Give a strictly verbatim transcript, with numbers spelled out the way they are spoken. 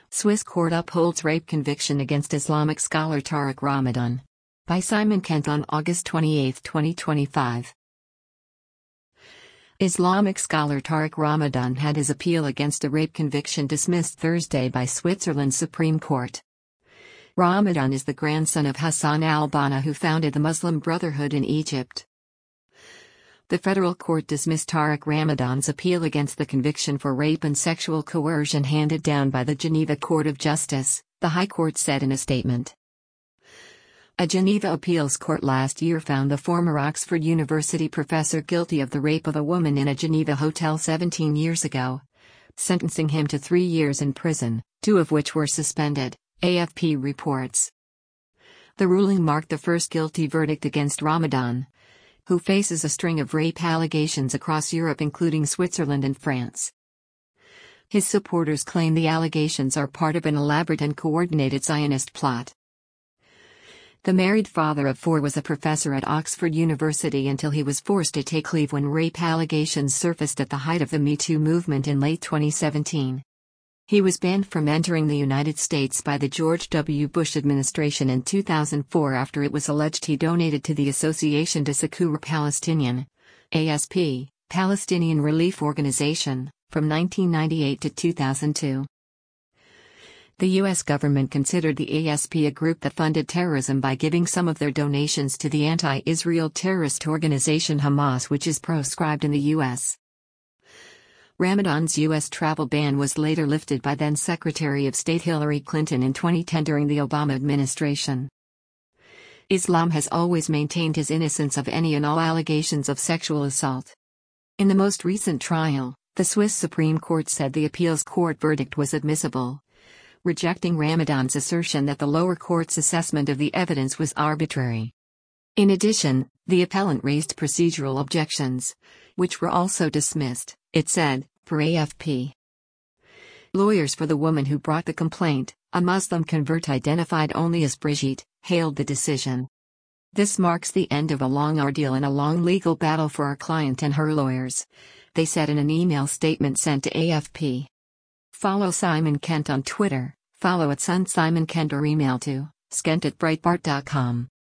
Swiss court upholds rape conviction against Islamic scholar Tariq Ramadan. By Simon Kent on August twenty-eighth, twenty twenty-five. Islamic scholar Tariq Ramadan had his appeal against a rape conviction dismissed Thursday by Switzerland's Supreme Court. Ramadan is the grandson of Hassan al-Banna, who founded the Muslim Brotherhood in Egypt. The federal court dismissed Tariq Ramadan's appeal against the conviction for rape and sexual coercion handed down by the Geneva Court of Justice, the High Court said in a statement. A Geneva appeals court last year found the former Oxford University professor guilty of the rape of a woman in a Geneva hotel seventeen years ago, sentencing him to three years in prison, two of which were suspended, A F P reports. The ruling marked the first guilty verdict against Ramadan, who faces a string of rape allegations across Europe including Switzerland and France. His supporters claim the allegations are part of an elaborate and coordinated Zionist plot. The married father of four was a professor at Oxford University until he was forced to take leave when rape allegations surfaced at the height of the Me Too movement in late twenty seventeen. He was banned from entering the United States by the George W. Bush administration in two thousand four after it was alleged he donated to the Association de Secours Palestinien, A S P, Palestinian Relief Organization, from nineteen ninety-eight to two thousand two. The U S government considered the A S P a group that funded terrorism by giving some of their donations to the anti-Israel terrorist organization Hamas, which is proscribed in the U S Ramadan's U S travel ban was later lifted by then-Secretary of State Hillary Clinton in twenty ten during the Obama administration. Islam has always maintained his innocence of any and all allegations of sexual assault. In the most recent trial, the Swiss Supreme Court said the appeals court verdict was admissible, rejecting Ramadan's assertion that the lower court's assessment of the evidence was arbitrary. In addition, the appellant raised procedural objections, which were also dismissed, it said, per A F P. Lawyers for the woman who brought the complaint, a Muslim convert identified only as Brigitte, hailed the decision. This marks the end of a long ordeal and a long legal battle for our client and her lawyers, they said in an email statement sent to A F P. Follow Simon Kent on Twitter, follow at Sun Simon Kent or email to skent at breitbart dot com.